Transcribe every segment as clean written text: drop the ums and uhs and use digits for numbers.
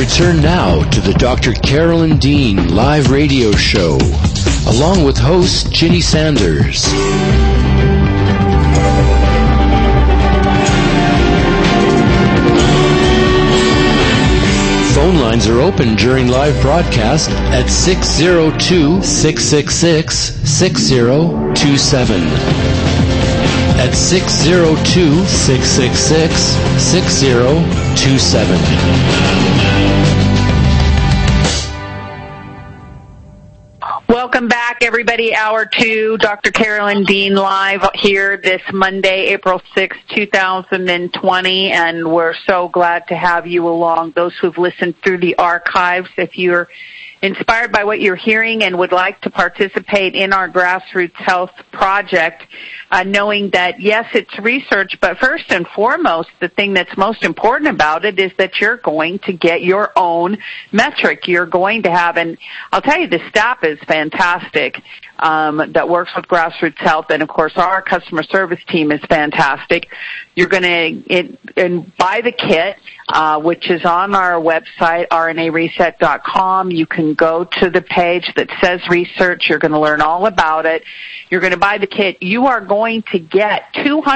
return now to the Dr. Carolyn Dean live radio show, along with host Ginny Sanders. Phone lines are open during live broadcast at 602-666-6027. At 602-666-6027. Welcome back, everybody. Hour 2, Dr. Carolyn Dean live here this Monday, April 6, 2020, and we're so glad to have you along. Those who've listened through the archives, if you're inspired by what you're hearing and would like to participate in our Grassroots Health Project, knowing that, yes, it's research, but first and foremost, the thing that's most important about it is that you're going to get your own metric. You're going to have, and I'll tell you, the staff is fantastic that works with Grassroots Health, and, of course, our customer service team is fantastic. You're going to buy the kit, which is on our website, rnareset.com. You can go to the page that says research. You're going to learn all about it. You're going to buy the kit. You are going to get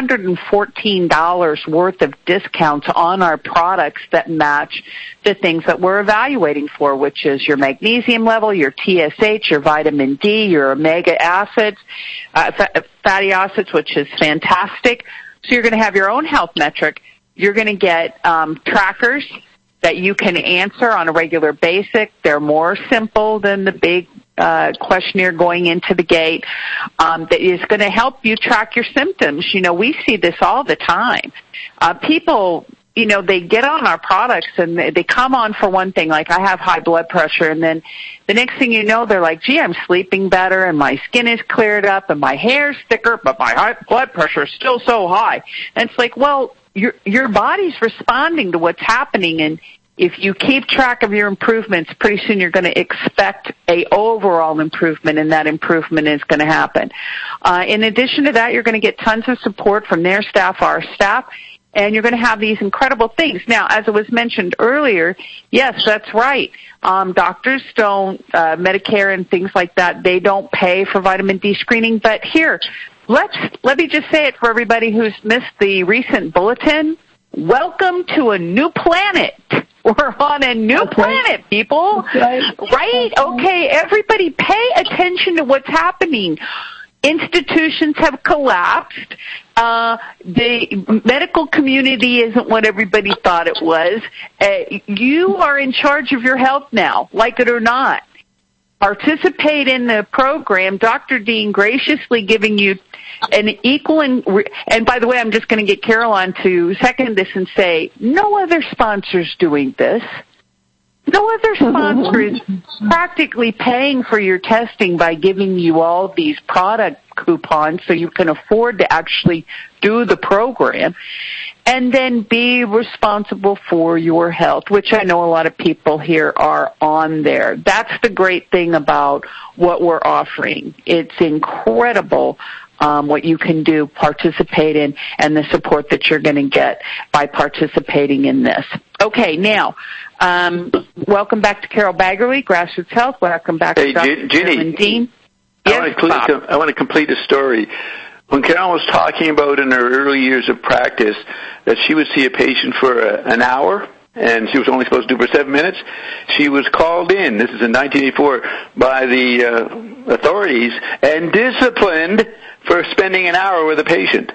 $214 worth of discounts on our products that match the things that we're evaluating for, which is your magnesium level, your TSH, your vitamin D, your omega acids, fatty acids, which is fantastic. So you're going to have your own health metric. You're going to get trackers that you can answer on a regular basis. They're more simple than the big questionnaire going into the gate that is going to help you track your symptoms. You know, we see this all the time. People, you know, they get on our products and they come on for one thing, like I have high blood pressure, and then the next thing you know, they're like, gee, I'm sleeping better and my skin is cleared up and my hair's thicker, but my high blood pressure is still so high. And it's like, well, your body's responding to what's happening, and if you keep track of your improvements, pretty soon you're going to expect a overall improvement, and that improvement is going to happen. In addition to that, you're going to get tons of support from their staff, our staff, and you're going to have these incredible things. Now, as it was mentioned earlier, yes, that's right. Doctors don't, Medicare and things like that, they don't pay for vitamin D screening, but here, let me just say it for everybody who's missed the recent bulletin. Welcome to a new planet. We're on a new planet, people. Right? Okay, everybody pay attention to what's happening. Institutions have collapsed. The medical community isn't what everybody thought it was. You are in charge of your health now, like it or not. Participate in the program. Dr. Dean graciously giving you an equal, and by the way, I'm just going to get Caroline to second this and say, no other sponsor's doing this. No other sponsor is practically paying for your testing by giving you all these product coupons so you can afford to actually do the program and then be responsible for your health, which I know a lot of people here are on there. That's the great thing about what we're offering. It's incredible what you can do, participate in, and the support that you're going to get by participating in this. Okay, now, welcome back to Carol Baggerly, Grassroots Health. Welcome back to Dr. Carolyn Dean. Yes, I want to complete a story. When Carol was talking about in her early years of practice that she would see a patient for an hour, and she was only supposed to do it for 7 minutes, she was called in, this is in 1984, by the authorities and disciplined for spending an hour with a patient.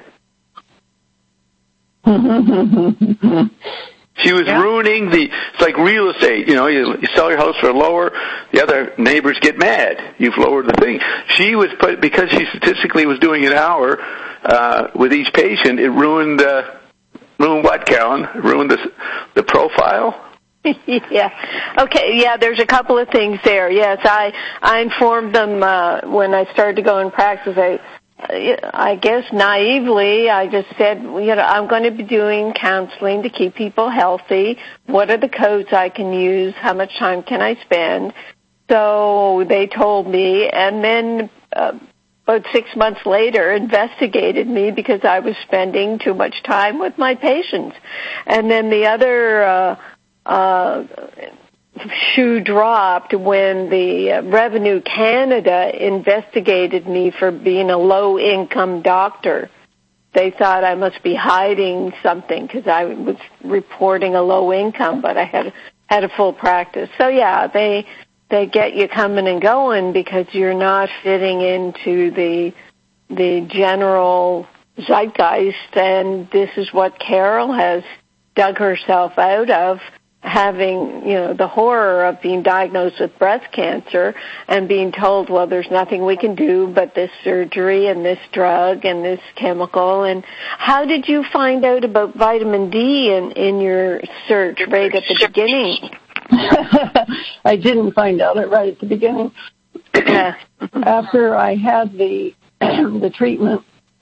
She was ruining it's like real estate, you know, you sell your house for lower, the other neighbors get mad. You've lowered the thing. She was because she statistically was doing an hour with each patient, it ruined what, Carolyn? It ruined the profile? Yeah. Okay, yeah, there's a couple of things there. Yes, I informed them when I started to go in practice. I guess naively, I just said, you know, I'm going to be doing counseling to keep people healthy. What are the codes I can use? How much time can I spend? So they told me, and then about 6 months later investigated me because I was spending too much time with my patients. And then the other shoe dropped when the Revenue Canada investigated me for being a low-income doctor. They thought I must be hiding something because I was reporting a low income, but I had a full practice. So yeah, they get you coming and going because you're not fitting into the general zeitgeist, and this is what Carol has dug herself out of, having, the horror of being diagnosed with breast cancer and being told, well, there's nothing we can do but this surgery and this drug and this chemical. And how did you find out about vitamin D in your search right at the beginning? I didn't find out it right at the beginning. After I had the treatment,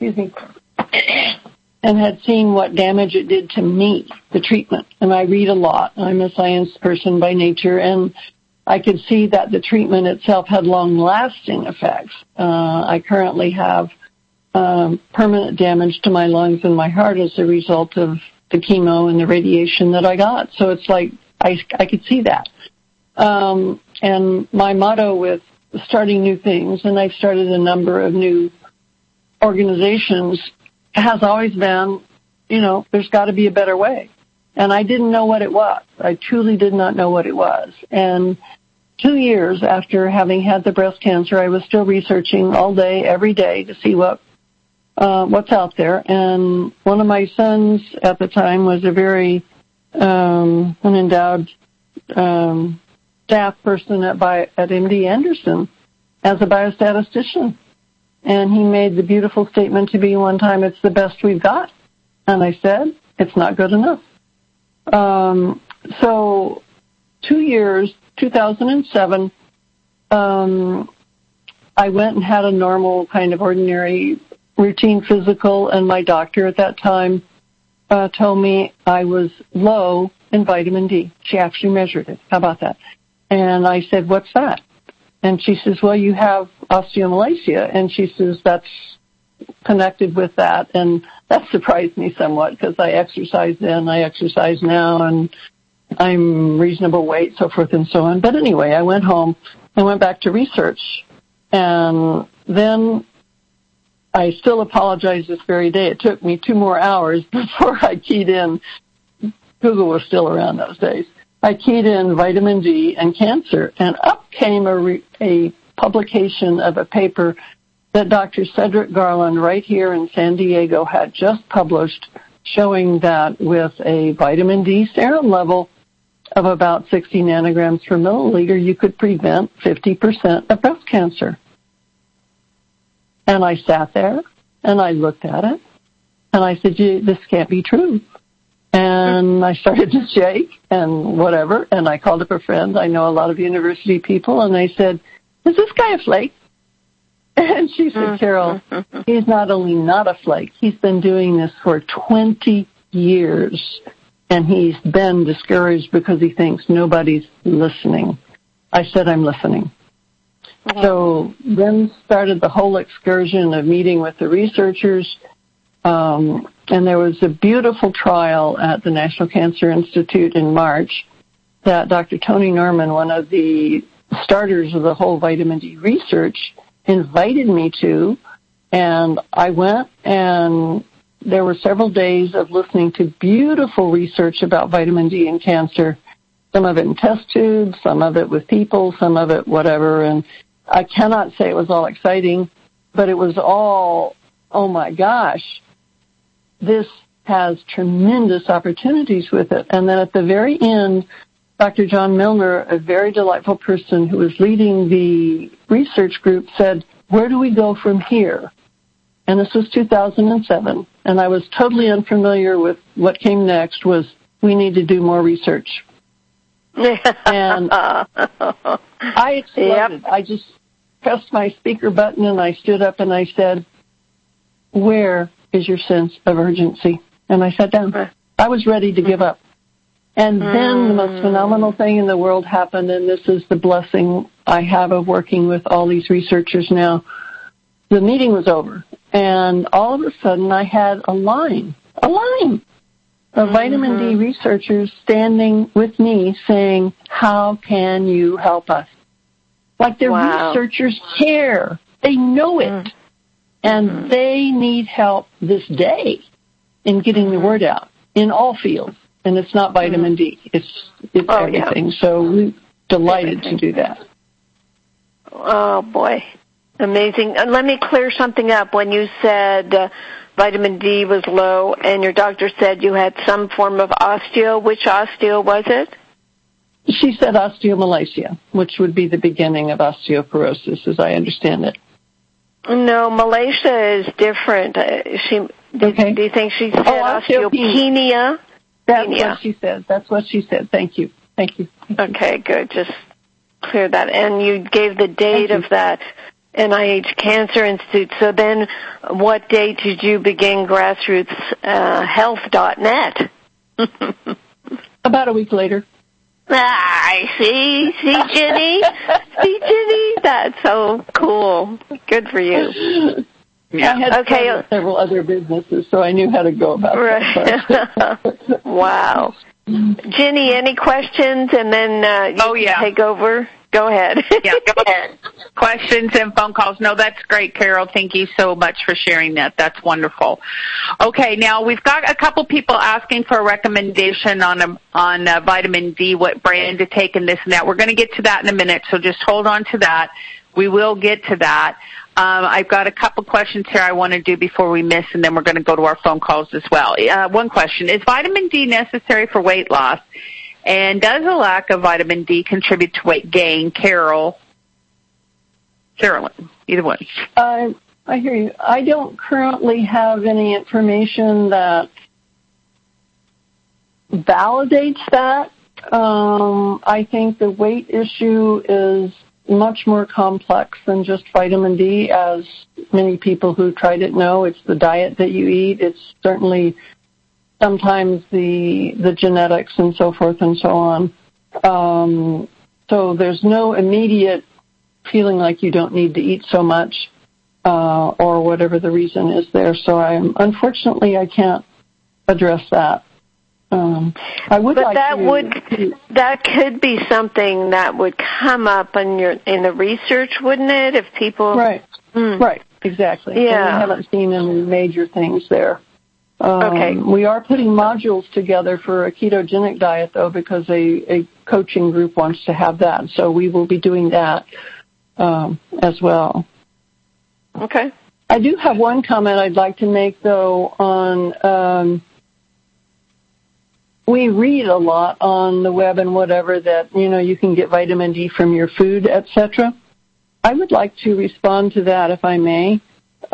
and had seen what damage it did to me, the treatment. And I read a lot. I'm a science person by nature, and I could see that the treatment itself had long-lasting effects. I currently have permanent damage to my lungs and my heart as a result of the chemo and the radiation that I got. So it's like I could see that. And my motto with starting new things, and I've started a number of new organizations, has always been, there's got to be a better way. And I didn't know what it was. I truly did not know what it was. And 2 years after having had the breast cancer, I was still researching all day, every day to see what's out there. And one of my sons at the time was a very an endowed staff person at MD Anderson as a biostatistician. And he made the beautiful statement to me one time, it's the best we've got. And I said, it's not good enough. So 2 years, 2007, I went and had a normal kind of ordinary routine physical, and my doctor at that time told me I was low in vitamin D. She actually measured it. How about that? And I said, what's that? And she says, well, you have osteomalacia. And she says, that's connected with that. And that surprised me somewhat because I exercised then, I exercise now, and I'm reasonable weight, so forth and so on. But anyway, I went home and went back to research. And then I still apologize this very day. It took me 2 more hours before I keyed in. Google was still around those days. I keyed in vitamin D and cancer, and up came a publication of a paper that Dr. Cedric Garland right here in San Diego had just published, showing that with a vitamin D serum level of about 60 nanograms per milliliter, you could prevent 50% of breast cancer. And I sat there, and I looked at it, and I said, this can't be true. And I started to shake and whatever, and I called up a friend. I know a lot of university people, and I said, is this guy a flake? And she said, Carol, he's not only not a flake, he's been doing this for 20 years, and he's been discouraged because he thinks nobody's listening. I said, I'm listening. Mm-hmm. So then started the whole excursion of meeting with the researchers, and there was a beautiful trial at the National Cancer Institute in March that Dr. Tony Norman, one of the starters of the whole vitamin D research, invited me to, and I went, and there were several days of listening to beautiful research about vitamin D and cancer, some of it in test tubes, some of it with people, some of it whatever, and I cannot say it was all exciting, but it was all, oh my gosh, this has tremendous opportunities with it. And then at the very end, Dr. John Milner, a very delightful person who was leading the research group, said, where do we go from here? And this was 2007, and I was totally unfamiliar with what came next. Was we need to do more research. And I exploded. Yep. I just pressed my speaker button, and I stood up and I said, where is your sense of urgency? And I sat down. I was ready to give up. And then the most phenomenal thing in the world happened, and this is the blessing I have of working with all these researchers now. The meeting was over, and all of a sudden I had a line of vitamin D researchers standing with me saying, how can you help us? Like the researchers care. They know it. And they need help this day in getting the word out in all fields. And it's not vitamin D. It's everything. Yeah. So we're delighted to do that. Oh, boy. Amazing. Let me clear something up. When you said vitamin D was low and your doctor said you had some form of osteo, which osteo was it? She said osteomalacia, which would be the beginning of osteoporosis, as I understand it. No, malacia is different. Do you think she said osteopenia? That's what she said. That's what she said. Thank you. Okay, good. Just clear that. And you gave the date of that NIH Cancer Institute. So then what date did you begin grassrootshealth.net? About a week later. I see, Ginny? See, Ginny? That's so cool. Good for you. Yeah. I had several other businesses, so I knew how to go about that. Wow. Ginny, any questions? And then you can take over. Go ahead. Yeah, go ahead. Questions and phone calls. No, that's great, Carol. Thank you so much for sharing that. That's wonderful. Okay, now we've got a couple people asking for a recommendation on vitamin D, what brand to take and this and that. We're going to get to that in a minute, so just hold on to that. We will get to that. I've got a couple questions here I want to do before we miss, and then we're going to go to our phone calls as well. One question, is vitamin D necessary for weight loss? And does a lack of vitamin D contribute to weight gain? Carolyn, either one. I hear you. I don't currently have any information that validates that. I think the weight issue is much more complex than just vitamin D, as many people who tried it know. It's the diet that you eat. It's certainly sometimes the genetics and so forth and so on. So there's no immediate feeling like you don't need to eat so much, or whatever the reason is there. So unfortunately I can't address that. I would but like that could be something that would come up in the research, wouldn't it? If people right, exactly. Yeah, and we haven't seen any major things there. Okay. We are putting modules together for a ketogenic diet, though, because a coaching group wants to have that. So we will be doing that as well. Okay. I do have one comment I'd like to make, though, on we read a lot on the web and whatever that, you can get vitamin D from your food, etc. I would like to respond to that, if I may.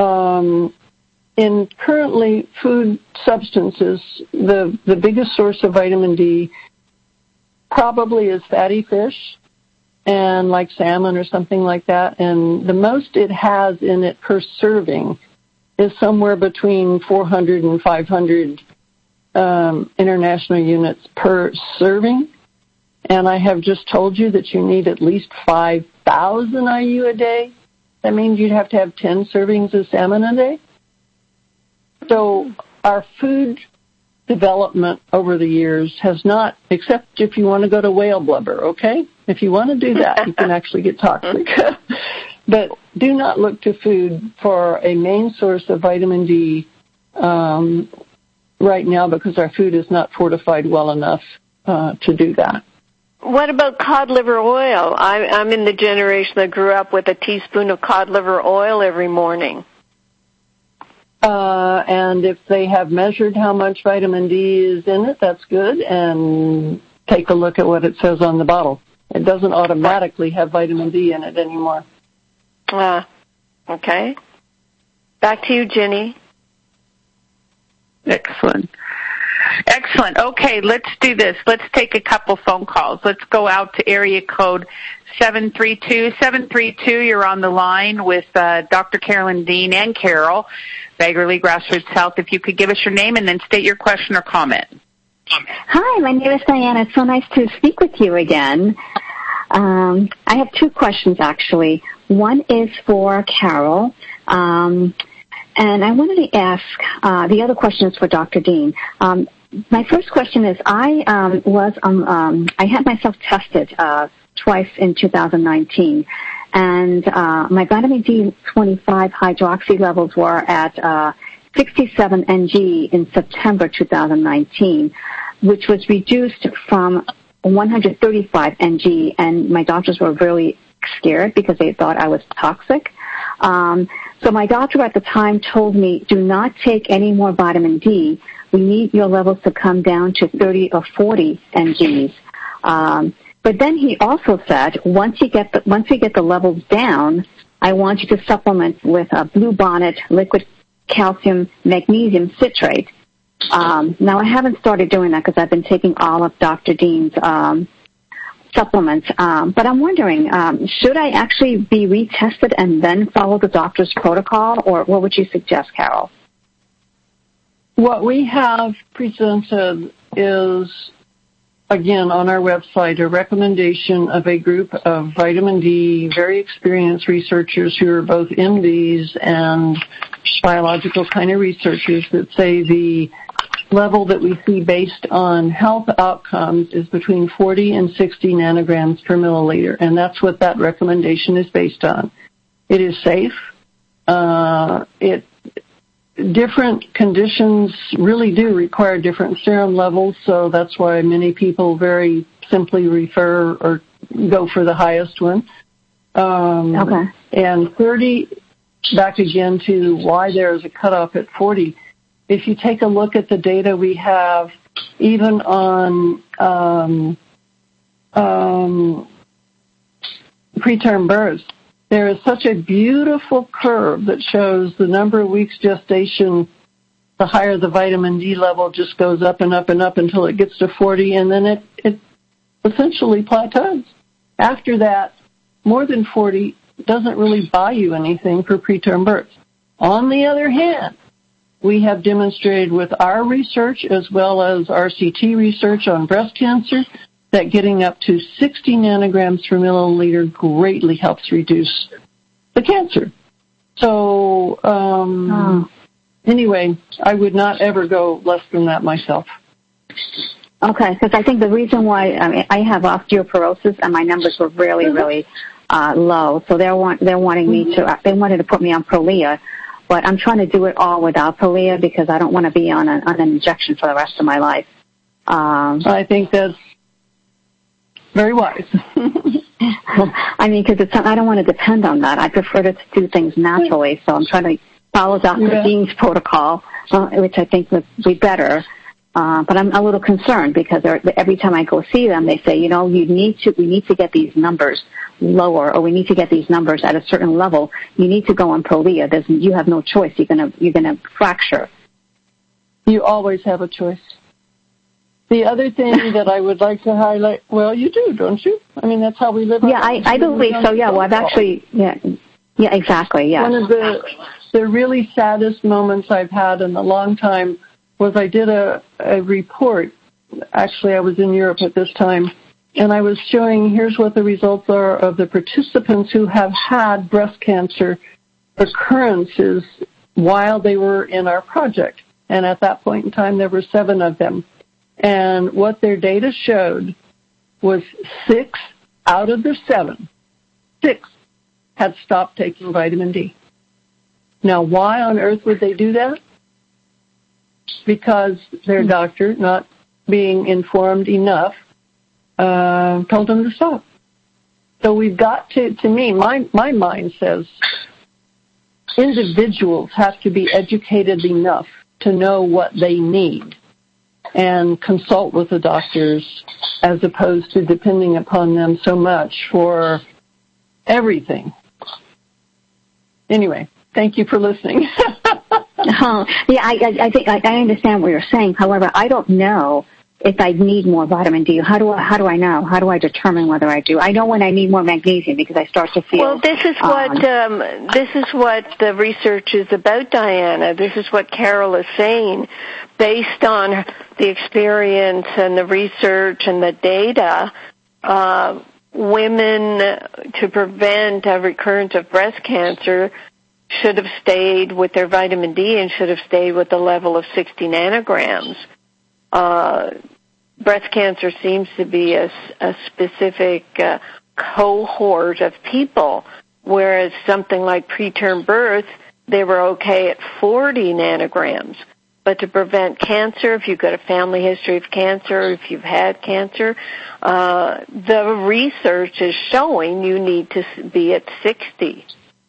In currently food substances, the biggest source of vitamin D probably is fatty fish, and like salmon or something like that. And the most it has in it per serving is somewhere between 400 and 500 international units per serving. And I have just told you that you need at least 5,000 IU a day. That means you'd have to have 10 servings of salmon a day. So our food development over the years has not, except if you want to go to whale blubber, okay? If you want to do that, you can actually get toxic. But do not look to food for a main source of vitamin D right now, because our food is not fortified well enough to do that. What about cod liver oil? I'm in the generation that grew up with a teaspoon of cod liver oil every morning. And if they have measured how much vitamin D is in it, that's good. And take a look at what it says on the bottle. It doesn't automatically have vitamin D in it anymore. Okay. Back to you, Ginny. Excellent. Okay, let's do this. Let's take a couple phone calls. Let's go out to area code 732. 732, you're on the line with Dr. Carolyn Dean and Carol, Baggerly Grassroots Health. If you could give us your name and then state your question or comment. Hi, my name is Diana. It's so nice to speak with you again. I have two questions, actually. One is for Carol, and I wanted to ask, the other question is for Dr. Dean. my first question is, I had myself tested twice in 2019, and my vitamin D25 hydroxy levels were at 67 ng in September 2019, which was reduced from 135 ng, and my doctors were really scared because they thought I was toxic. So my doctor at the time told me, do not take any more vitamin D. We need your levels to come down to 30 or 40 NGs. But then he also said, once you get the levels down, I want you to supplement with a Blue Bonnet liquid calcium magnesium citrate. Now I haven't started doing that because I've been taking all of Dr. Dean's supplements. But I'm wondering, should I actually be retested and then follow the doctor's protocol, or what would you suggest, Carol? What we have presented is, again, on our website, a recommendation of a group of vitamin D, very experienced researchers who are both MDs and biological kind of researchers that say the level that we see based on health outcomes is between 40 and 60 nanograms per milliliter, and that's what that recommendation is based on. It is safe. Different conditions really do require different serum levels, so that's why many people very simply refer or go for the highest one. Okay. And 30, back again to why there is a cutoff at 40. If you take a look at the data we have, even on preterm births, there is such a beautiful curve that shows the number of weeks gestation, the higher the vitamin D level just goes up and up and up until it gets to 40, and then it essentially plateaus. After that, more than 40 doesn't really buy you anything for preterm births. On the other hand, we have demonstrated with our research as well as RCT research on breast cancer that getting up to 60 nanograms per milliliter greatly helps reduce the cancer. So, anyway, I would not ever go less than that myself. Okay, because I think the reason why, I have osteoporosis and my numbers were really, really low. So they wanting me to, they wanted to put me on Prolia, but I'm trying to do it all without Prolia because I don't want to be on an injection for the rest of my life. I think that's very wise. I mean, because I don't want to depend on that. I prefer to do things naturally, so I'm trying to follow Dr. Dean's protocol, which I think would be better. But I'm a little concerned because every time I go see them, they say, we need to get these numbers lower, or we need to get these numbers at a certain level. You need to go on Prolia. You have no choice. You're gonna fracture. You always have a choice. The other thing that I would like to highlight, well, you do, don't you? I mean, that's how we live. Yeah, I believe so. Yeah, well, I've actually, yeah, exactly. Yeah. One of the really saddest moments I've had in a long time was I did a report. Actually, I was in Europe at this time, and I was showing here's what the results are of the participants who have had breast cancer occurrences while they were in our project. And at that point in time, there were 7 of them. And what their data showed was 6 out of the 7, 6 had stopped taking vitamin D. Now, why on earth would they do that? Because their doctor, not being informed enough, told them to stop. So we've got to me, my mind says individuals have to be educated enough to know what they need and consult with the doctors as opposed to depending upon them so much for everything. Anyway, thank you for listening. Yeah, I think I understand what you're saying. However, I don't know if I need more vitamin D. How do I know? How do I determine whether I do? I know when I need more magnesium because I start to feel. Well, this is what the research is about, Diana. This is what Carol is saying, based on the experience and the research and the data. Women, to prevent a recurrence of breast cancer, should have stayed with their vitamin D and should have stayed with the level of 60 nanograms. breast cancer seems to be a specific cohort of people, whereas something like preterm birth, they were okay at 40 nanograms. But to prevent cancer, if you've got a family history of cancer, if you've had cancer, the research is showing you need to be at 60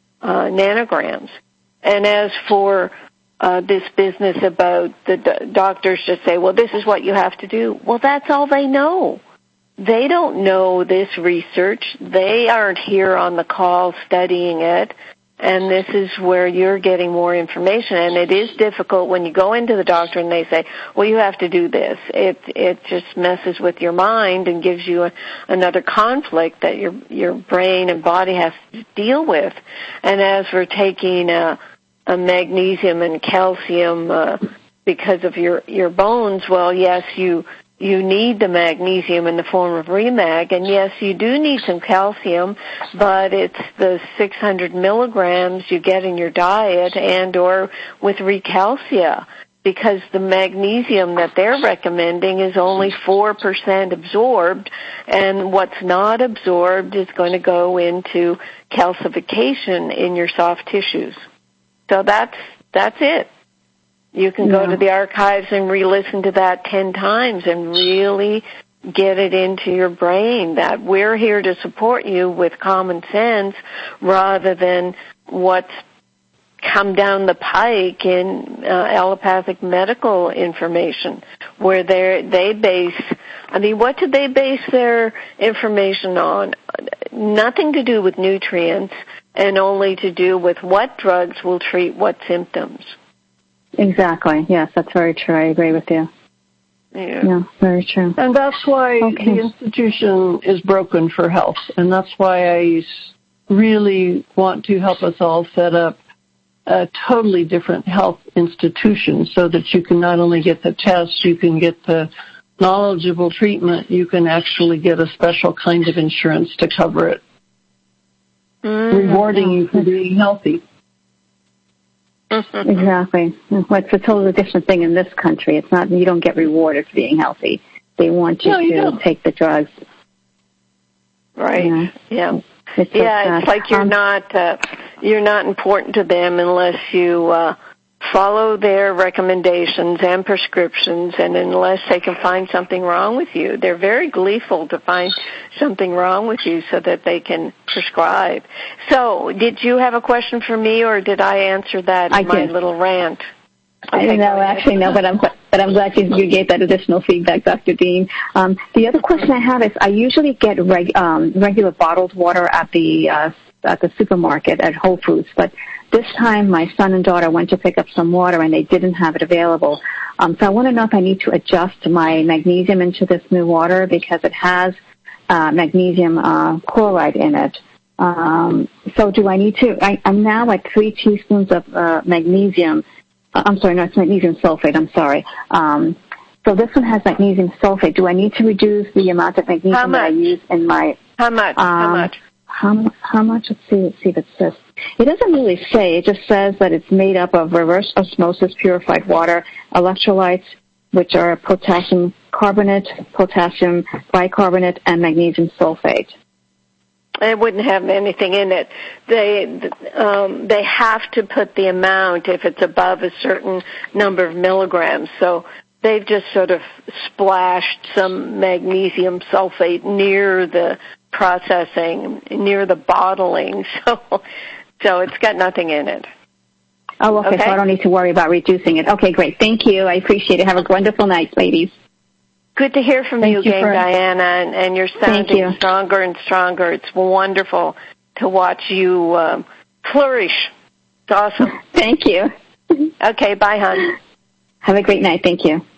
nanograms. And as for this business about the doctors just say, well, this is what you have to do. Well, that's all they know. They don't know this research. They aren't here on the call studying it. And this is where you're getting more information. And it is difficult when you go into the doctor and they say, well, you have to do this. It just messes with your mind and gives you another conflict that your brain and body has to deal with. And as for taking a magnesium and calcium because of your bones, well, yes, you need the magnesium in the form of Remag, and yes, you do need some calcium, but it's the 600 milligrams you get in your diet and or with Recalcia, because the magnesium that they're recommending is only 4% absorbed, and what's not absorbed is going to go into calcification in your soft tissues. So that's it. You can go to the archives and re-listen to that 10 times and really get it into your brain that we're here to support you with common sense rather than what's come down the pike in allopathic medical information where they base, what do they base their information on? Nothing to do with nutrients and only to do with what drugs will treat what symptoms. Exactly. Yes, that's very true. I agree with you. Yeah, very true. And that's why the institution is broken for health. And that's why I really want to help us all set up a totally different health institution so that you can not only get the tests, you can get the knowledgeable treatment, you can actually get a special kind of insurance to cover it, rewarding you for being healthy. Exactly. It's a totally different thing in this country. It's not, you don't get rewarded for being healthy. They want you to take the drugs. Right. Yeah. It's like you're not important to them unless you follow their recommendations and prescriptions, and unless they can find something wrong with you. They're very gleeful to find something wrong with you so that they can prescribe. So, did you have a question for me, or did I answer that in my little rant? Okay, no, but I'm glad you gave that additional feedback, Dr. Dean. The other question I have is, I usually get regular bottled water at the supermarket at Whole Foods, but this time my son and daughter went to pick up some water and they didn't have it available. So I want to know if I need to adjust my magnesium into this new water because it has magnesium chloride in it. So do I need to, I'm now at 3 teaspoons of magnesium. I'm sorry, no, it's magnesium sulfate, I'm sorry. So this one has magnesium sulfate. Do I need to reduce the amount of magnesium that I use in my... How much? How much? Let's see if it says. It doesn't really say. It just says that it's made up of reverse osmosis purified water, electrolytes, which are potassium carbonate, potassium bicarbonate, and magnesium sulfate. It wouldn't have anything in it. They have to put the amount if it's above a certain number of milligrams. So they've just sort of splashed some magnesium sulfate near the processing, near the bottling. So it's got nothing in it. Oh, okay. So I don't need to worry about reducing it. Okay, great. Thank you. I appreciate it. Have a wonderful night, ladies. Good to hear from you again, Diana, and you're sounding stronger and stronger. It's wonderful to watch you flourish. It's awesome. Thank you. Okay, bye, hon. Have a great night. Thank you.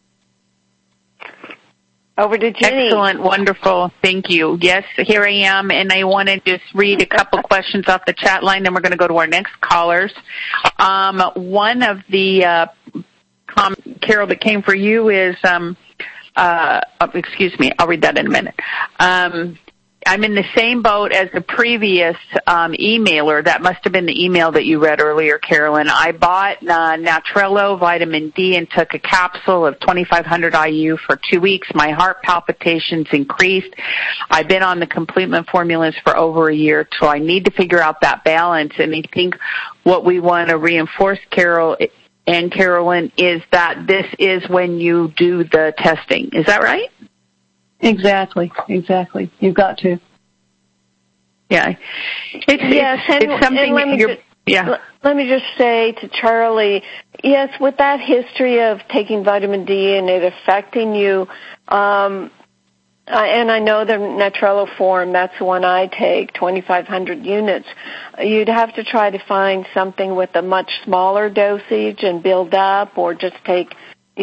Over to Ginny. Excellent, wonderful. Thank you. Yes, here I am, and I want to just read a couple questions off the chat line, then we're going to go to our next callers. One of the Carol that came for you is, excuse me, I'll read that in a minute. I'm in the same boat as the previous emailer. That must have been the email that you read earlier, Carolyn. I bought Natrello vitamin D and took a capsule of 2,500 IU for 2 weeks. My heart palpitations increased. I've been on the Completement formulas for over a year, so I need to figure out that balance. And I think what we want to reinforce, Carol and Carolyn, is that this is when you do the testing. Is that right? Exactly. You've got to. Yeah. It's something Let me just say to Charlie, yes, with that history of taking vitamin D and it affecting you, and I know the Natrello form, that's the one I take, 2,500 units. You'd have to try to find something with a much smaller dosage and build up, or just take,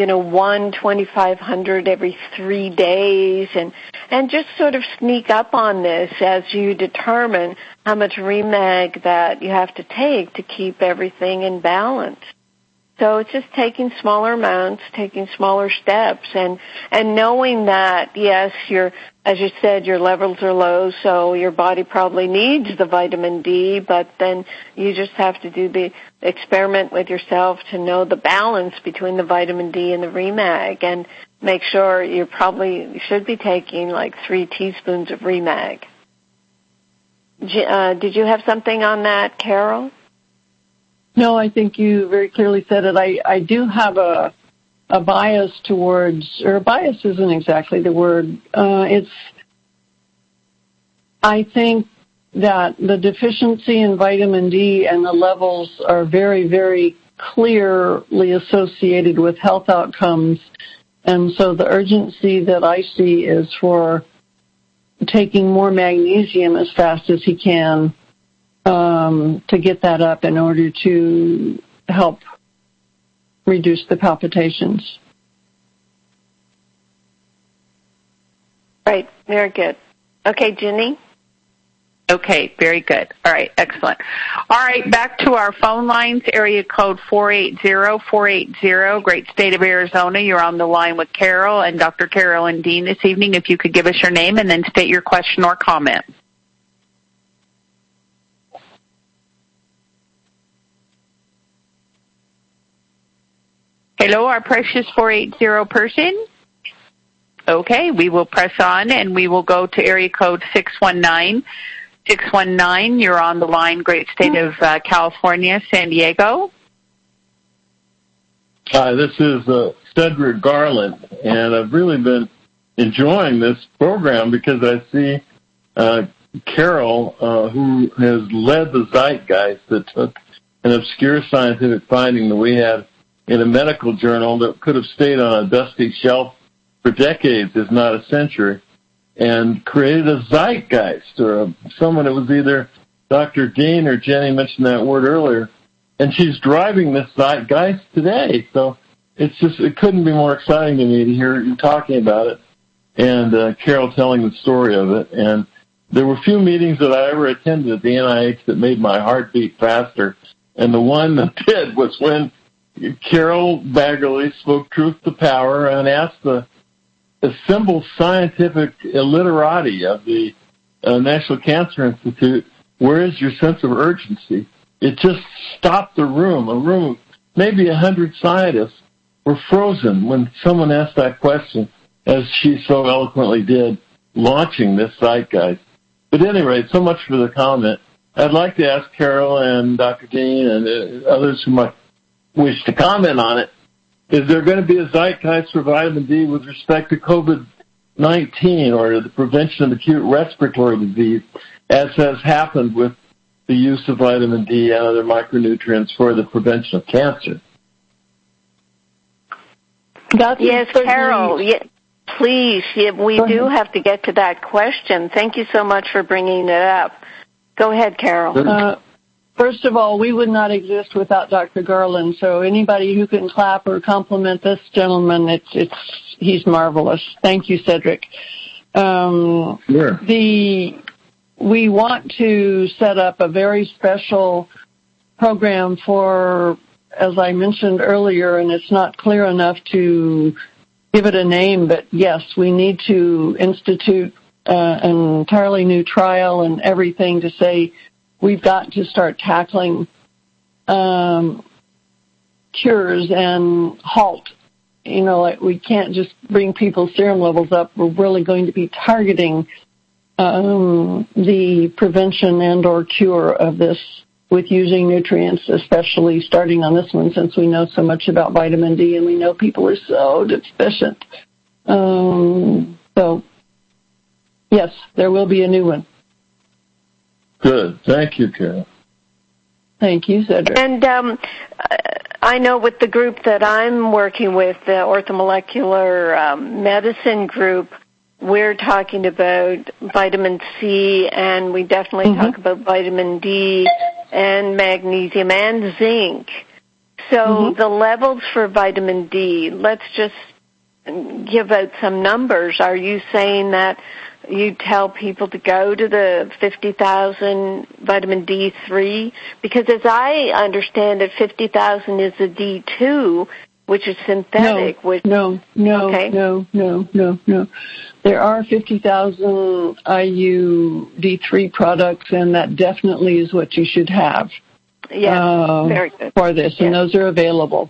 2,500 every 3 days, and just sort of sneak up on this as you determine how much Remag that you have to take to keep everything in balance. So it's just taking smaller amounts, taking smaller steps, and knowing that, yes, as you said, your levels are low, so your body probably needs the vitamin D, but then you just have to do the experiment with yourself to know the balance between the vitamin D and the Remag, and make sure you probably should be taking like 3 teaspoons of Remag. Did you have something on that, Carol? No, I think you very clearly said it. I do have a bias towards, or bias isn't exactly the word. I think that the deficiency in vitamin D and the levels are very, very clearly associated with health outcomes. And so the urgency that I see is for taking more magnesium as fast as he can, to get that up in order to help reduce the palpitations. Right, very good. Okay, Ginny? Okay, very good. All right, excellent. All right, back to our phone lines, area code 480-480, great state of Arizona. You're on the line with Carol and Dr. Carolyn Dean this evening. If you could give us your name and then state your question or comment. Hello, our precious 480 person. Okay, we will press on and we will go to area code 619. 619, you're on the line, great state of California, San Diego. Hi, this is Cedric Garland, and I've really been enjoying this program because I see Carol, who has led the zeitgeist that took an obscure scientific finding that we had in a medical journal that could have stayed on a dusty shelf for decades, if not a century, and created a zeitgeist, or someone that was either Dr. Dean or Jenny mentioned that word earlier, and she's driving this zeitgeist today. So it couldn't be more exciting to me to hear you talking about it and Carol telling the story of it. And there were few meetings that I ever attended at the NIH that made my heart beat faster, and the one that did was when Carol Baggerly spoke truth to power and asked the assembled scientific illiterati of the National Cancer Institute, where is your sense of urgency? It just stopped the room. A room of maybe 100 scientists were frozen when someone asked that question, as she so eloquently did, launching this zeitgeist. But at any rate, so much for the comment. I'd like to ask Carol and Dr. Dean and others who might wish to comment on it. Is there going to be a zeitgeist for vitamin D with respect to COVID-19 or the prevention of acute respiratory disease, as has happened with the use of vitamin D and other micronutrients for the prevention of cancer? Yes, Carol, please. We do have to get to that question. Thank you so much for bringing it up. Go ahead, Carol. First of all, we would not exist without Dr. Garland, so anybody who can clap or compliment this gentleman, he's marvelous. Thank you, Cedric. Sure. We want to set up a very special program for, as I mentioned earlier, and it's not clear enough to give it a name, but yes, we need to institute an entirely new trial and everything to say we've got to start tackling cures and halt. Like we can't just bring people's serum levels up. We're really going to be targeting the prevention and or cure of this with using nutrients, especially starting on this one since we know so much about vitamin D and we know people are so deficient. So, yes, there will be a new one. Good. Thank you, Carol. Thank you, Cedric. And I know with the group that I'm working with, the orthomolecular medicine group, we're talking about vitamin C, and we definitely talk about vitamin D and magnesium and zinc. So the levels for vitamin D, let's just give out some numbers. Are you saying that you tell people to go to the 50,000 vitamin D3? Because as I understand it, 50,000 is the D2, which is synthetic. No. There are 50,000 IU D3 products, and that definitely is what you should have. Very good. For this, and those are available.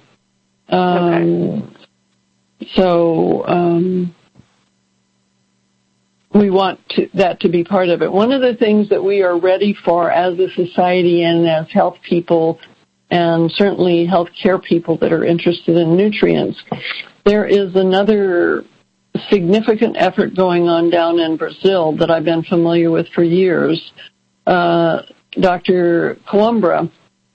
We want that to be part of it. One of the things that we are ready for as a society and as health people, and certainly healthcare people that are interested in nutrients, there is another significant effort going on down in Brazil that I've been familiar with for years. Dr. Coimbra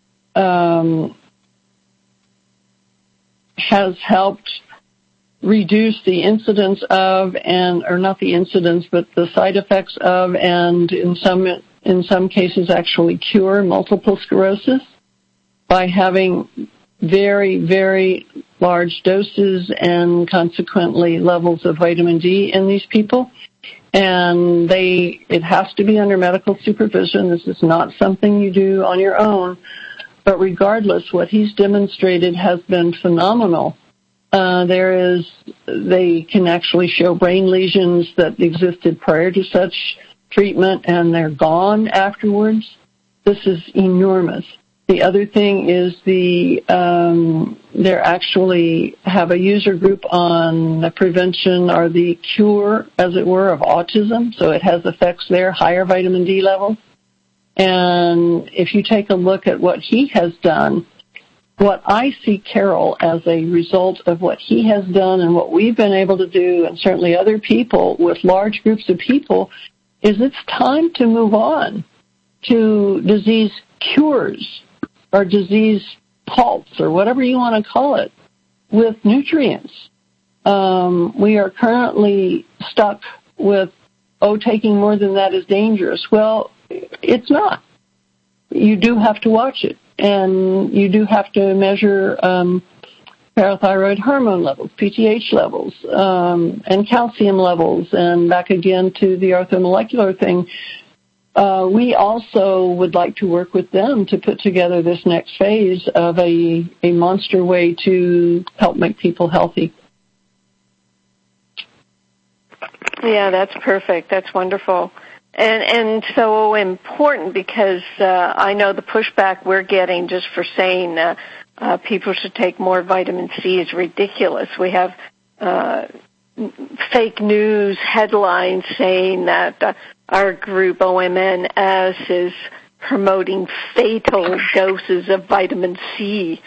has helped reduce the incidence of, or not the incidence, but the side effects of, and in some cases actually cure multiple sclerosis by having very, very large doses and consequently levels of vitamin D in these people. And it has to be under medical supervision. This is not something you do on your own. But regardless, what he's demonstrated has been phenomenal. They can actually show brain lesions that existed prior to such treatment, and they're gone afterwards. This is enormous. The other thing is they actually have a user group on the prevention or the cure, as it were, of autism. So it has effects there, higher vitamin D levels. And if you take a look at what he has done, what I see, Carol, as a result of what he has done and what we've been able to do, and certainly other people with large groups of people, is it's time to move on to disease cures or disease pulse or whatever you want to call it with nutrients. We are currently stuck with, taking more than that is dangerous. Well, it's not. You do have to watch it. And you do have to measure parathyroid hormone levels, PTH levels, and calcium levels. And back again to the orthomolecular thing, we also would like to work with them to put together this next phase of a monster way to help make people healthy. Yeah, that's perfect. That's wonderful. And so important because I know the pushback we're getting just for saying people should take more vitamin C is ridiculous. We have fake news headlines saying that our group, OMNS, is promoting fatal doses of vitamin C.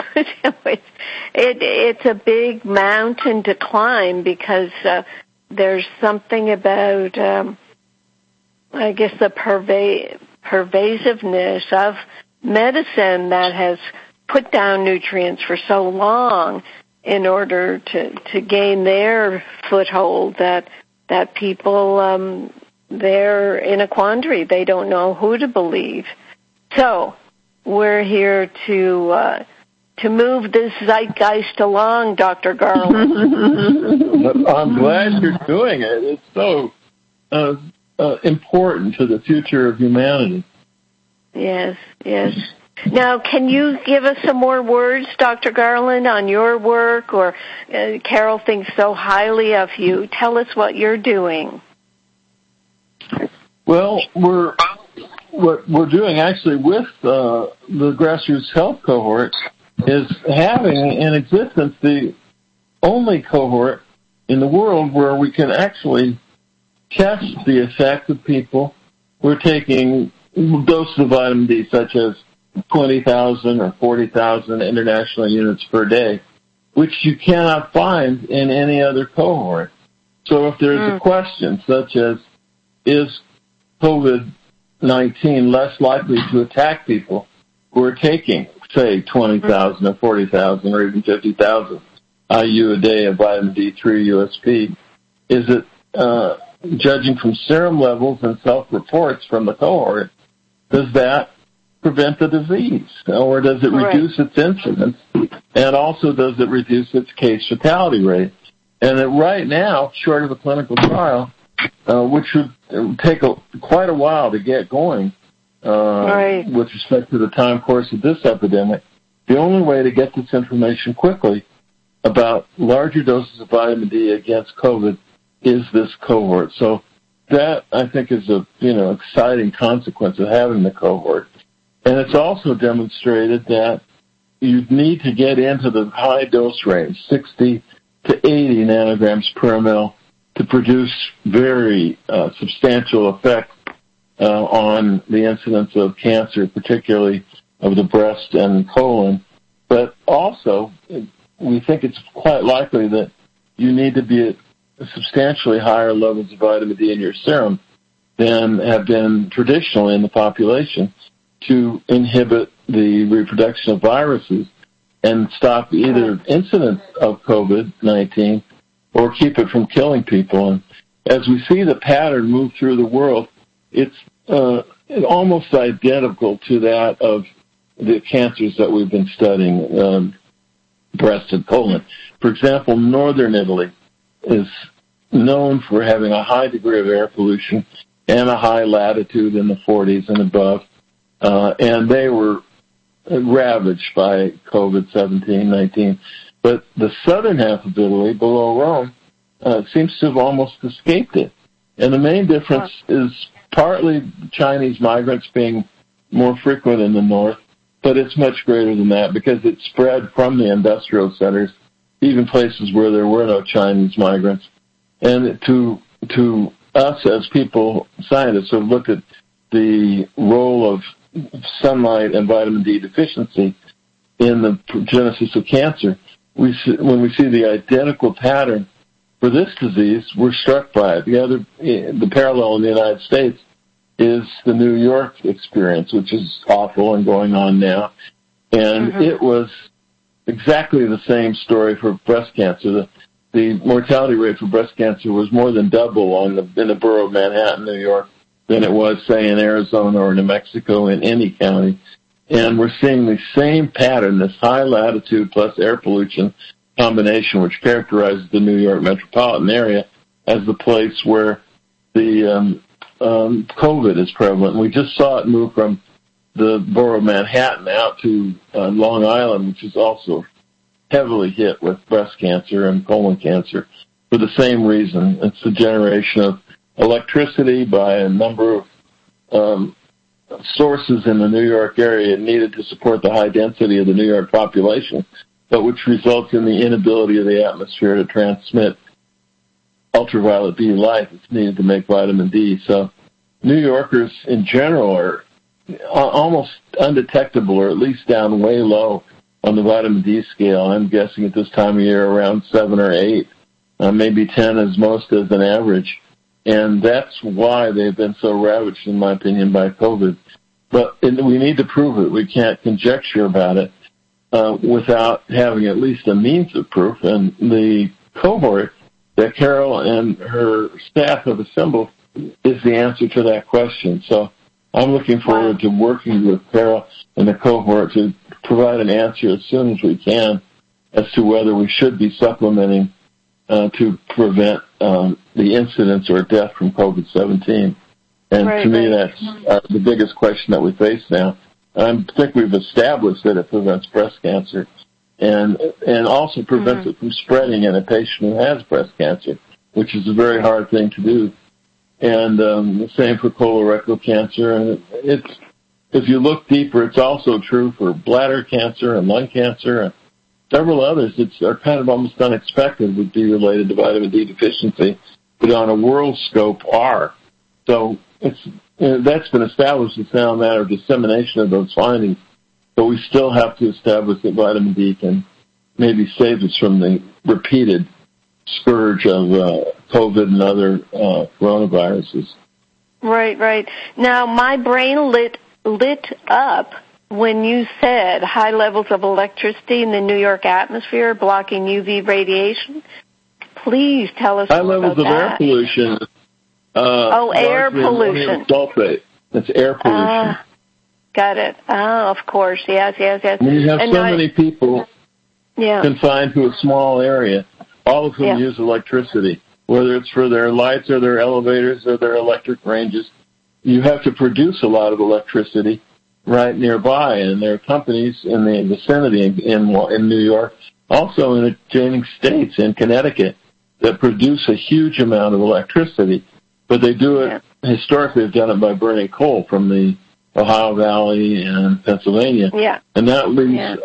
It's a big mountain to climb because there's something about... I guess the pervasiveness of medicine that has put down nutrients for so long in order to gain their foothold that people, they're in a quandary. They don't know who to believe. So we're here to move this zeitgeist along, Dr. Garland. I'm glad you're doing it. It's so... important to the future of humanity. Yes. Now, can you give us some more words, Dr. Garland, on your work? Or Carol thinks so highly of you. Tell us what you're doing. Well, what we're doing actually with the grassroots health cohort is having in existence the only cohort in the world where we can actually test the effect of people who are taking doses of vitamin D, such as 20,000 or 40,000 international units per day, which you cannot find in any other cohort. So if there's a question such as, is COVID-19 less likely to attack people who are taking, say, 20,000 or 40,000 or even 50,000 IU a day of vitamin D3 USP? Is it, judging from serum levels and self-reports from the cohort, does that prevent the disease? Or does it reduce its incidence? And also, does it reduce its case fatality rate? And right now, short of a clinical trial, which would take quite a while to get going with respect to the time course of this epidemic, the only way to get this information quickly about larger doses of vitamin D against COVID is this cohort. So that, I think, is a exciting consequence of having the cohort. And it's also demonstrated that you need to get into the high dose range, 60 to 80 nanograms per ml, to produce very substantial effect on the incidence of cancer, particularly of the breast and colon. But also, we think it's quite likely that you need to be at substantially higher levels of vitamin D in your serum than have been traditionally in the population to inhibit the reproduction of viruses and stop either incidence of COVID-19 or keep it from killing people. And as we see the pattern move through the world, it's almost identical to that of the cancers that we've been studying, breast and colon. For example, northern Italy is known for having a high degree of air pollution and a high latitude in the 40s and above, and they were ravaged by COVID-19. But the southern half of Italy, below Rome, seems to have almost escaped it. And the main difference is partly Chinese migrants being more frequent in the north, but it's much greater than that because it spread from the industrial centers, even places where there were no Chinese migrants. And to us as people, scientists, who have looked at the role of sunlight and vitamin D deficiency in the genesis of cancer, when we see the identical pattern for this disease, we're struck by it. The parallel in the United States is the New York experience, which is awful and going on now. And it was exactly the same story for breast cancer. The mortality rate for breast cancer was more than double in the borough of Manhattan, New York, than it was, say, in Arizona or New Mexico in any county. And we're seeing the same pattern, this high latitude plus air pollution combination, which characterizes the New York metropolitan area as the place where the COVID is prevalent. We just saw it move from the borough of Manhattan out to Long Island, which is also heavily hit with breast cancer and colon cancer for the same reason. It's the generation of electricity by a number of sources in the New York area needed to support the high density of the New York population, but which results in the inability of the atmosphere to transmit ultraviolet B light that's needed to make vitamin D. So New Yorkers in general are almost undetectable, or at least down way low on the vitamin D scale. I'm guessing at this time of year around 7 or 8, maybe 10 as most as an average. And that's why they've been so ravaged, in my opinion, by COVID. But we need to prove it. We can't conjecture about it without having at least a means of proof. And the cohort that Carol and her staff have assembled is the answer to that question. So I'm looking forward to working with Carol and the cohort to provide an answer as soon as we can as to whether we should be supplementing to prevent the incidence or death from COVID-17. And to me, that's the biggest question that we face now. I think we've established that it prevents breast cancer and also prevents it from spreading in a patient who has breast cancer, which is a very hard thing to do. and the same for colorectal cancer. And if you look deeper, it's also true for bladder cancer and lung cancer and several others. Are kind of almost unexpected would be related to vitamin D deficiency, but on a world scope are. So that's been established. It's now a matter of dissemination of those findings. But we still have to establish that vitamin D can maybe save us from the repeated scourge of COVID and other coronaviruses. Right. Now, my brain lit up when you said high levels of electricity in the New York atmosphere blocking UV radiation. Please tell us more about that. High levels of air pollution. Air pollution. Sulfate. That's air pollution. Got it. Oh, of course. Yes. When you have many people confined to a small area, all of whom use electricity, whether it's for their lights or their elevators or their electric ranges, you have to produce a lot of electricity right nearby. And there are companies in the vicinity in New York, also in adjoining states, in Connecticut, that produce a huge amount of electricity. But they do it, historically have done it by burning coal from the Ohio Valley and Pennsylvania. Yeah. And that leaves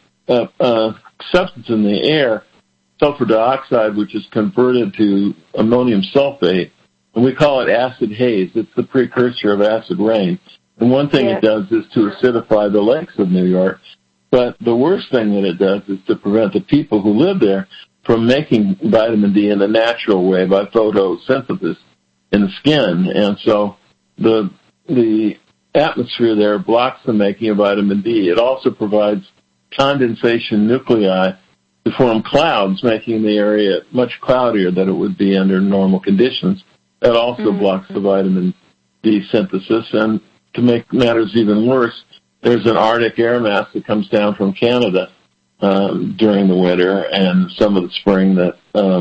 a substance in the air, sulfur dioxide, which is converted to ammonium sulfate, and we call it acid haze. It's the precursor of acid rain. And one thing it does is to acidify the lakes of New York. But the worst thing that it does is to prevent the people who live there from making vitamin D in the natural way by photosynthesis in the skin. And so the atmosphere there blocks the making of vitamin D. It also provides condensation nuclei to form clouds, making the area much cloudier than it would be under normal conditions. That also blocks the vitamin D synthesis. And to make matters even worse, there's an Arctic air mass that comes down from Canada during the winter and some of the spring that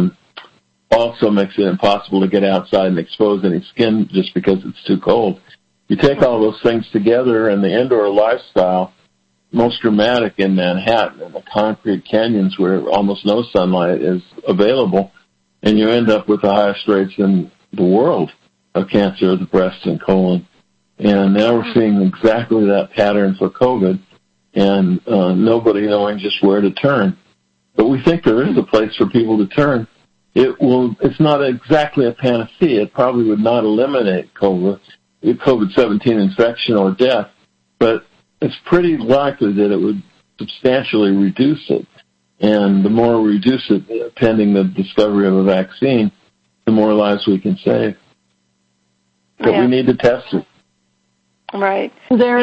also makes it impossible to get outside and expose any skin just because it's too cold. You take all those things together, and the indoor lifestyle, most dramatic in Manhattan, in the concrete canyons where almost no sunlight is available, and you end up with the highest rates in the world of cancer of the breast and colon. And now we're seeing exactly that pattern for COVID, and nobody knowing just where to turn. But we think there is a place for people to turn. It's not exactly a panacea. It probably would not eliminate COVID-19 infection or death, but it's pretty likely that it would substantially reduce it. And the more we reduce it, pending the discovery of a vaccine, the more lives we can save. But we need to test it. Right. There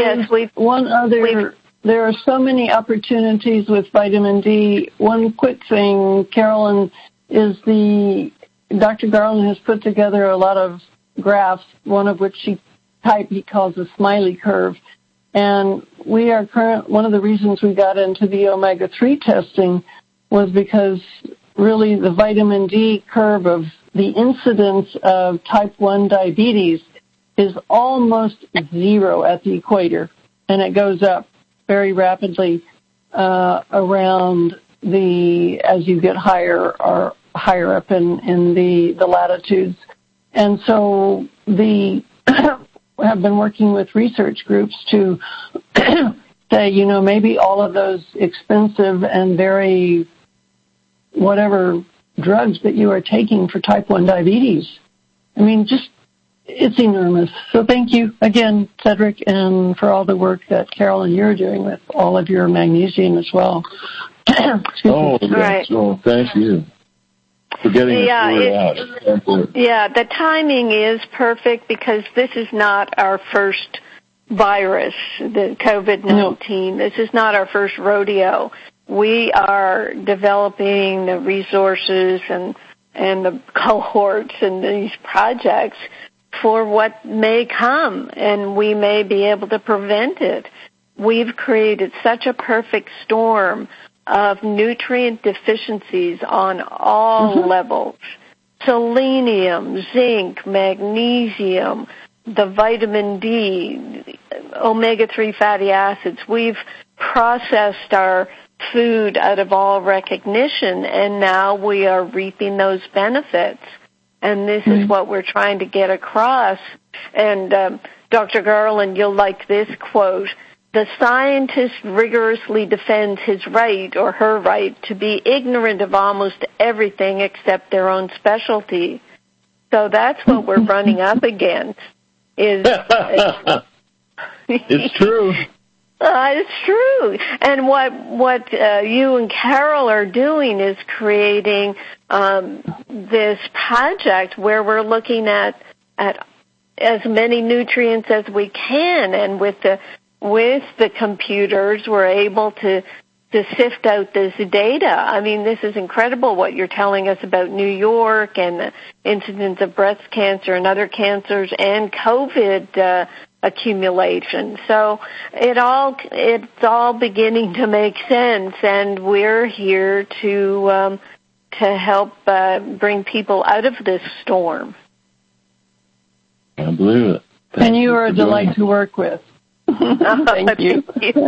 are so many opportunities with vitamin D. One quick thing, Carolyn, is Dr. Garland has put together a lot of graphs, one of which he calls a smiley curve. And one of the reasons we got into the omega-3 testing was because really the vitamin D curve of the incidence of type 1 diabetes is almost zero at the equator, and it goes up very rapidly around as you get higher up in the latitudes. And so have been working with research groups to say, maybe all of those expensive and very whatever drugs that you are taking for type 1 diabetes. I mean, it's enormous. So thank you again, Cedric, and for all the work that Carol and you're doing with all of your magnesium as well. Right. Well, thank you for getting this word out. The timing is perfect because this is not our first virus, the COVID-19. No. This is not our first rodeo. We are developing the resources and the cohorts and these projects for what may come, and we may be able to prevent it. We've created such a perfect storm of nutrient deficiencies on all levels. Selenium, zinc, magnesium, the vitamin D, omega-3 fatty acids. We've processed our food out of all recognition, and now we are reaping those benefits. And this is what we're trying to get across. And Dr. Garland, you'll like this quote. The scientist rigorously defends his right or her right to be ignorant of almost everything except their own specialty. So that's what we're running up against. It's true. It's true. And what you and Carol are doing is creating this project where we're looking at as many nutrients as we can, and with the computers we're able to sift out this data. I mean, this is incredible what you're telling us about New York and the incidence of breast cancer and other cancers and COVID accumulation. So it's all beginning to make sense, and we're here to help bring people out of this storm. I believe it. And you are a delight to work with. Thank you.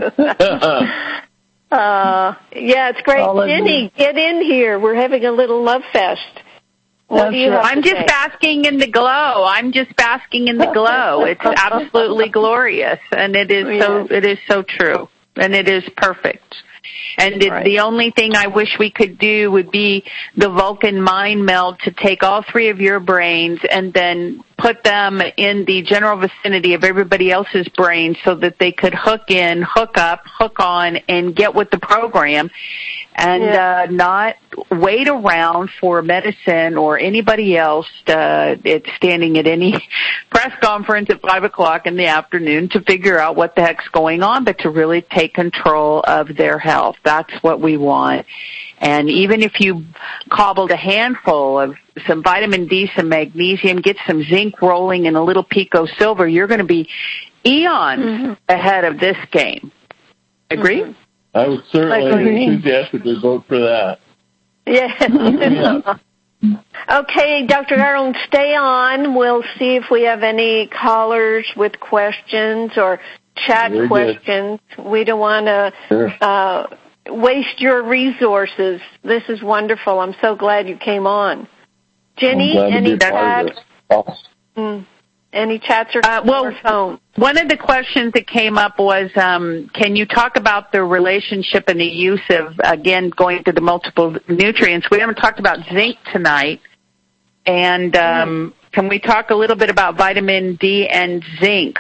Yeah, it's great. Jenny, get in here. We're having a little love fest. What do you have I'm to just say? basking in the glow. It's absolutely glorious, and it is so true, and it is perfect. And the only thing I wish we could do would be the Vulcan mind meld, to take all three of your brains and then put them in the general vicinity of everybody else's brain so that they could hook in, hook up, hook on, and get with the program, and not wait around for medicine or anybody else it's standing at any press conference at 5 o'clock in the afternoon to figure out what the heck's going on, but to really take control of their health. That's what we want. And even if you cobbled a handful of some vitamin D, some magnesium, get some zinc rolling and a little pico silver, you're going to be eons ahead of this game. Agree? Mm-hmm. I would certainly enthusiastically vote for that. Yeah. Okay, Dr. Garland, stay on. We'll see if we have any callers with questions or chat questions. We don't want to waste your resources. This is wonderful. I'm so glad you came on. Jenny, any chats? Any chats or phone? One of the questions that came up was, can you talk about the relationship and the use of, again, going to the multiple nutrients? We haven't talked about zinc tonight. And can we talk a little bit about vitamin D and zinc?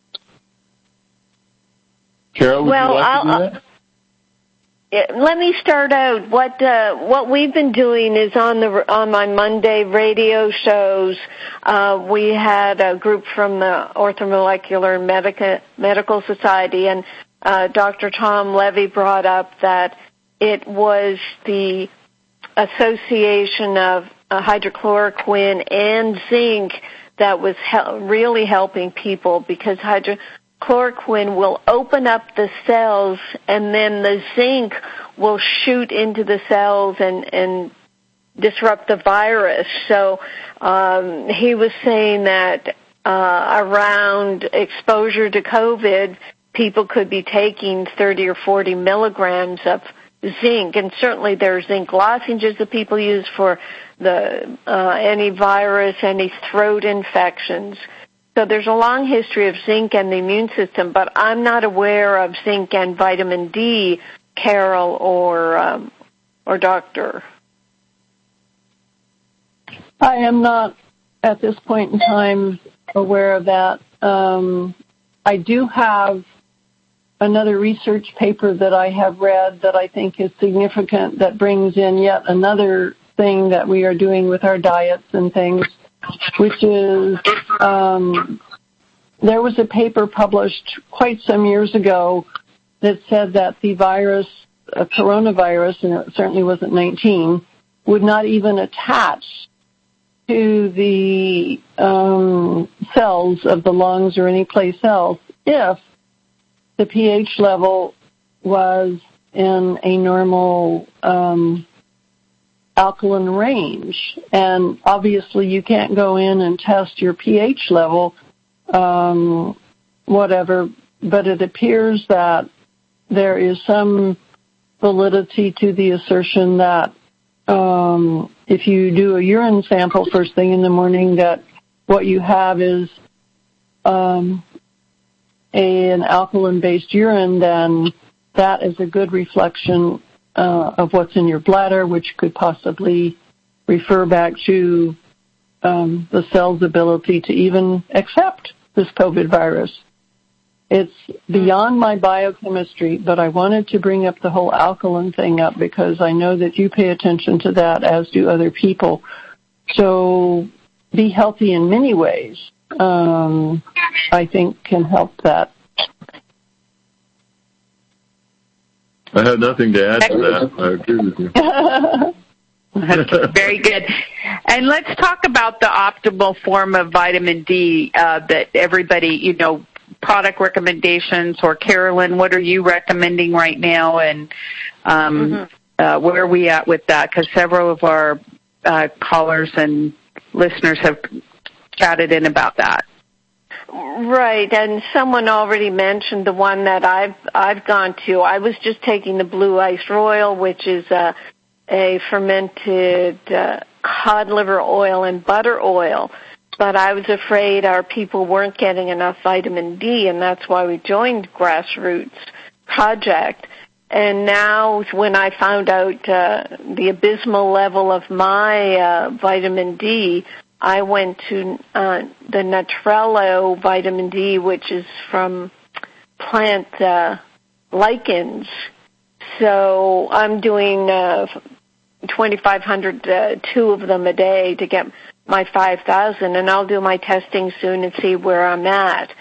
Carol, would you like to do that? Let me start out. What we've been doing is on my Monday radio shows. We had a group from the Orthomolecular Medical Society, and Dr. Tom Levy brought up that it was the association of hydrochloroquine and zinc that was really helping people, because hydrochloroquine will open up the cells, and then the zinc will shoot into the cells and disrupt the virus. So he was saying that around exposure to COVID, people could be taking 30 or 40 milligrams of zinc, and certainly there are zinc lozenges that people use for the any virus, any throat infections. So there's a long history of zinc and the immune system, but I'm not aware of zinc and vitamin D, Carol or Doctor. I am not at this point in time aware of that. I do have another research paper that I have read that I think is significant, that brings in yet another thing that we are doing with our diets and things, which is there was a paper published quite some years ago that said that the virus, coronavirus, and it certainly wasn't 19, would not even attach to the cells of the lungs or any place else if the pH level was in a normal alkaline range. And obviously you can't go in and test your pH level, whatever, but it appears that there is some validity to the assertion that if you do a urine sample first thing in the morning, that what you have is an alkaline-based urine, then that is a good reflection of what's in your bladder, which could possibly refer back to the cell's ability to even accept this COVID virus. It's beyond my biochemistry, but I wanted to bring up the whole alkaline thing up because I know that you pay attention to that, as do other people. So be healthy in many ways, I think, can help that. I have nothing to add to that. I agree with you. Okay, very good. And let's talk about the optimal form of vitamin D that everybody, product recommendations, or Carolyn, what are you recommending right now, and where are we at with that? Because several of our callers and listeners have chatted in about that. Right, and someone already mentioned the one that I've gone to. I was just taking the Blue Ice Royal, which is a fermented cod liver oil and butter oil. But I was afraid our people weren't getting enough vitamin D, and that's why we joined Grassroots Project. And now when I found out the abysmal level of my vitamin D, I went to the Natrello vitamin D, which is from plant lichens. So I'm doing 2,500, 2 of them a day to get my 5,000, and I'll do my testing soon and see where I'm at.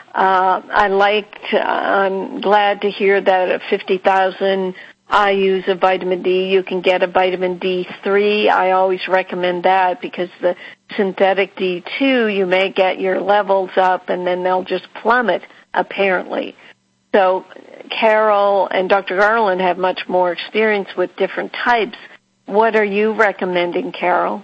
I'm glad to hear that at 50,000 IUs of vitamin D, you can get a vitamin D3. I always recommend that because the synthetic D2, you may get your levels up and then they'll just plummet, apparently. So Carol and Dr. Garland have much more experience with different types. What are you recommending, Carol?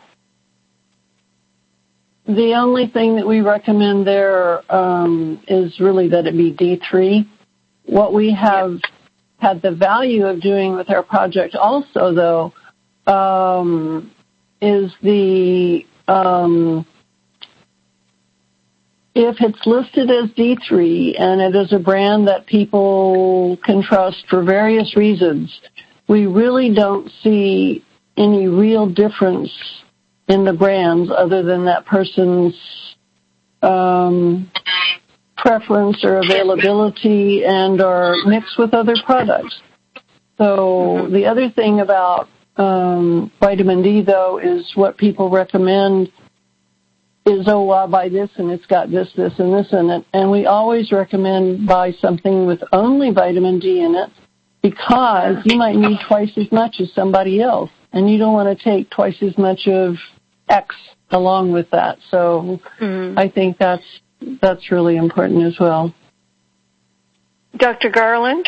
The only thing that we recommend there is really that it be D3. What we have had the value of doing with our project also, though, is the if it's listed as D3 and it is a brand that people can trust for various reasons, we really don't see any real difference in the brands other than that person's preference or availability and are mixed with other products. So the other thing about vitamin D, though, is what people recommend is, I'll buy this and it's got this, this, and this in it. And we always recommend buy something with only vitamin D in it because you might need twice as much as somebody else. And you don't want to take twice as much of X along with that. So I think that's really important as well. Dr. Garland?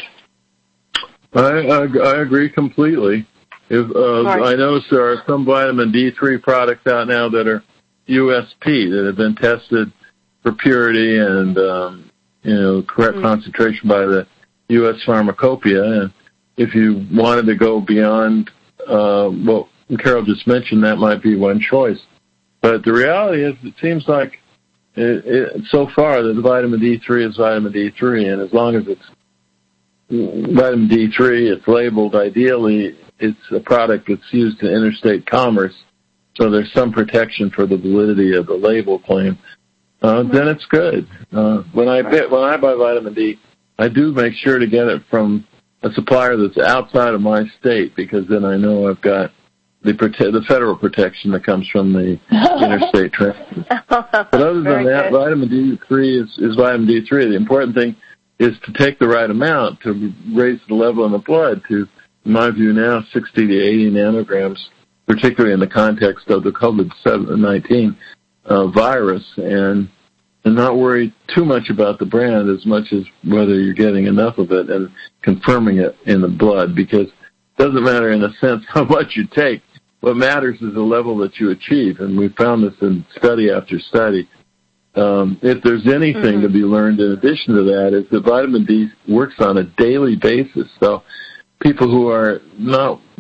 I agree completely. I notice there are some vitamin D3 products out now that are USP, that have been tested for purity and correct concentration by the U.S. Pharmacopoeia. And if you wanted to go beyond what Carol just mentioned, that might be one choice. But the reality is, it seems like so far that the vitamin D3 is vitamin D3, and as long as it's vitamin D3, it's labeled, ideally, it's a product that's used in interstate commerce, so there's some protection for the validity of the label claim. Then it's good. When I buy vitamin D, I do make sure to get it from a supplier that's outside of my state, because then I know I've got the federal protection that comes from the interstate transit. But other than that, vitamin D3 is vitamin D3. The important thing is to take the right amount to raise the level in the blood to, in my view now, 60 to 80 nanograms, particularly in the context of the COVID-19 virus, and not worry too much about the brand as much as whether you're getting enough of it and confirming it in the blood, because it doesn't matter in a sense how much you take. What matters is the level that you achieve, and we found this in study after study. If there's anything to be learned in addition to that, is that vitamin D works on a daily basis. So people who are not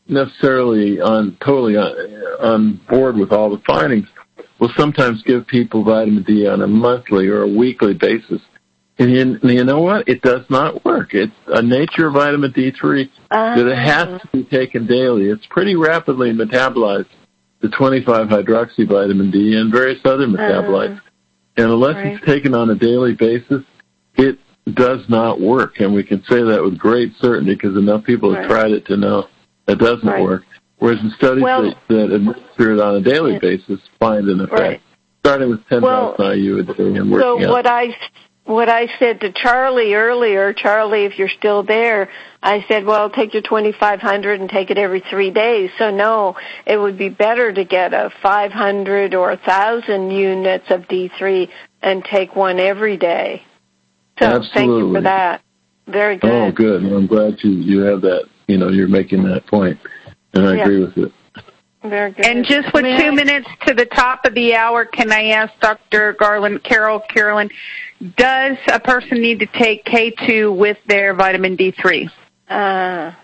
necessarily totally on board with all the findings will sometimes give people vitamin D on a monthly or a weekly basis. And you know what? It does not work. It's a nature of vitamin D3 that it has to be taken daily. It's pretty rapidly metabolized to 25-hydroxy vitamin D and various other metabolites. And unless it's taken on a daily basis, it does not work. And we can say that with great certainty because enough people have tried it to know that doesn't work. Whereas in studies that administer it on a daily basis find an effect, starting with 10,000 IU a day and working out. What I said to Charlie earlier, Charlie, if you're still there, I said, well, take your 2,500 and take it every 3 days. So no, it would be better to get a 500 or 1,000 units of D3 and take one every day. So Absolutely. Thank you for that. Very good. Oh, good. Well, I'm glad you have that. You're making that point, and I agree with it. Very good. And just with 2 minutes to the top of the hour, can I ask Dr. Carolyn, does a person need to take K2 with their vitamin D3? I'm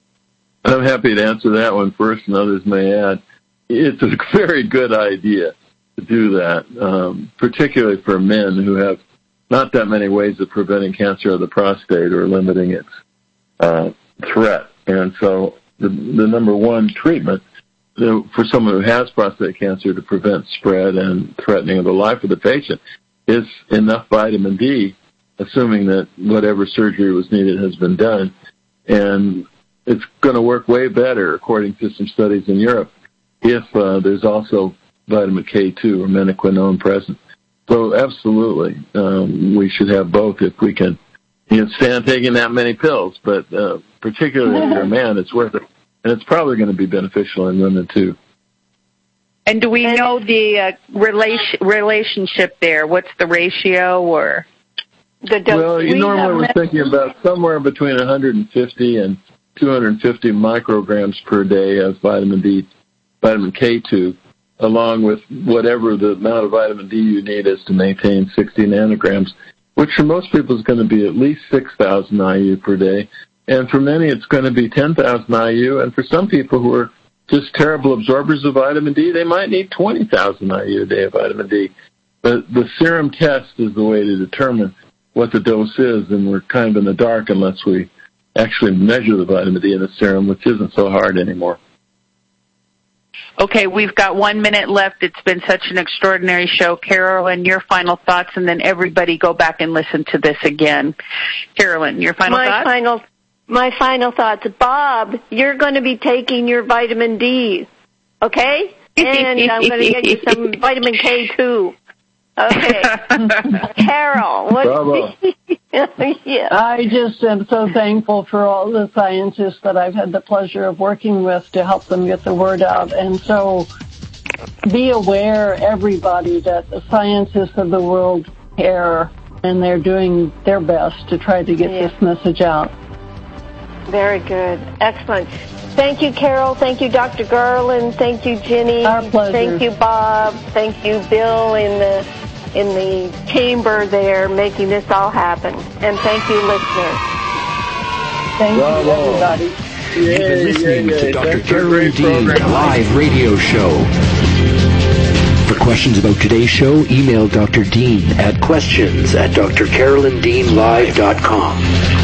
happy to answer that one first, and others may add. It's a very good idea to do that, particularly for men who have not that many ways of preventing cancer of the prostate or limiting its threat. And so the number one treatment for someone who has prostate cancer to prevent spread and threatening of the life of the patient is enough vitamin D, assuming that whatever surgery was needed has been done. And it's going to work way better, according to some studies in Europe, if there's also vitamin K2 or menaquinone present. So absolutely, we should have both if we can stand taking that many pills. But particularly if you're a man, it's worth it. And it's probably going to be beneficial in women, too. And do we know the relationship there? What's the ratio or the dose? Well, normally we're thinking about somewhere between 150 and 250 micrograms per day of vitamin K2, along with whatever the amount of vitamin D you need is to maintain 60 nanograms, which for most people is going to be at least 6,000 IU per day. And for many, it's going to be 10,000 IU. And for some people who are just terrible absorbers of vitamin D, they might need 20,000 IU a day of vitamin D. But the serum test is the way to determine what the dose is, and we're kind of in the dark unless we actually measure the vitamin D in the serum, which isn't so hard anymore. Okay, we've got 1 minute left. It's been such an extraordinary show. Carolyn, your final thoughts, and then everybody go back and listen to this again. Carolyn, your final thoughts? My final thoughts. Bob, you're going to be taking your vitamin D, okay? And I'm going to get you some vitamin K2. Okay. Carol, what? Yeah. I just am so thankful for all the scientists that I've had the pleasure of working with to help them get the word out. And so be aware, everybody, that the scientists of the world care, and they're doing their best to try to get this message out. Very good. Excellent. Thank you, Carol. Thank you, Dr. Garland. Thank you, Ginny. Our pleasure. Thank you, Bob. Thank you, Bill, in the chamber there, making this all happen. And thank you, listeners. Thank you, everybody. You've been listening to Dr. Carolyn Dean live radio show. For questions about today's show, email Dr. Dean at questions@drcarolyndeanlive.com.